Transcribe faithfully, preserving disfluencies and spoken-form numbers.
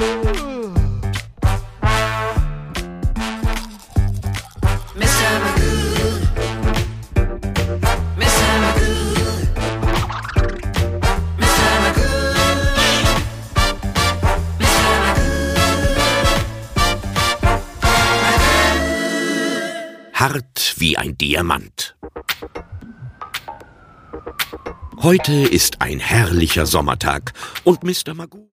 Mister Magoo, Mister Magoo, Mister Magoo, Mister Magoo. Hart wie ein Diamant. Heute ist ein herrlicher Sommertag und Mister Magoo